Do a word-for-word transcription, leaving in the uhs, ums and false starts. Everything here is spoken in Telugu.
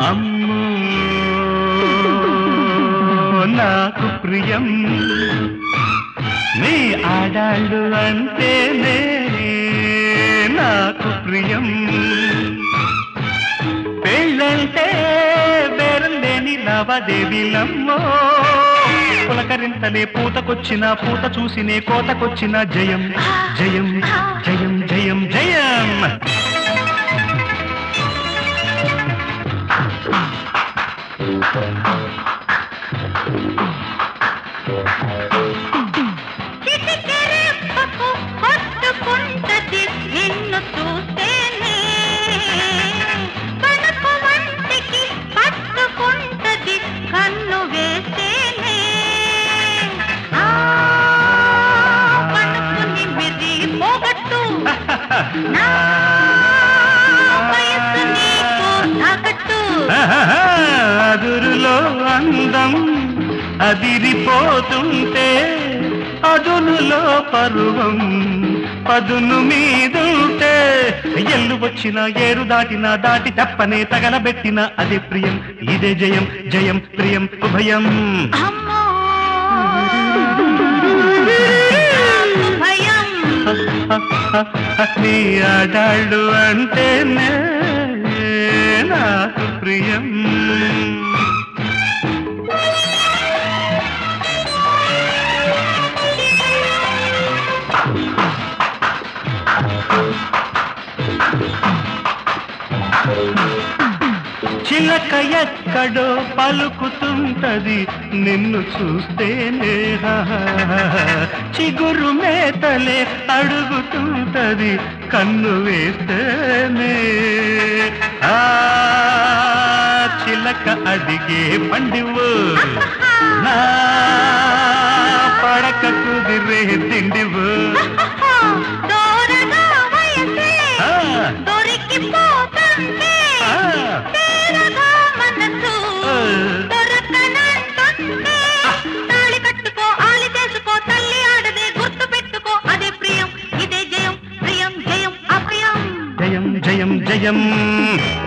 అమ్మో నాకు ప్రియం నీ ఆడాళ్ళు అంటేనే నాకు ప్రియం పెళ్ళంటే బేరం లేని లావాదేవీలమ్మో పులకరింతలే పూతకొచ్చిన పూత చూసినే కోతకొచ్చిన జయం జయం జయం జయం జయం నిన్ను చూస్తేనే పనకు వంటికి పట్టుకుంటది కన్ను వేస్తేనే పనుకు నిమిది పోగట్టు నా వయసు నీకు తాకట్టు అదురులో అందం అదిరిపోతుంటే అదునులో పరువం పదును మీదుంటే ఎల్లు వచ్చిన ఏరు దాటిన దాటి తప్పనే తగలబెట్టిన అదే ప్రియం ఇదే జయం జయం ప్రియం ఉభయం నీ ఆడాళ్ళు అంటేనే నాకు ప్రియం చిలక ఎక్కడో పలుకుతుంటది నిన్ను చూస్తేనే చిగురు మేతలే అడుగుతుంటది కన్ను వేస్తేనే ఆ చిలక అడిగే పండివు నా పడక కుదిరే తిండివు జయం జయం జయం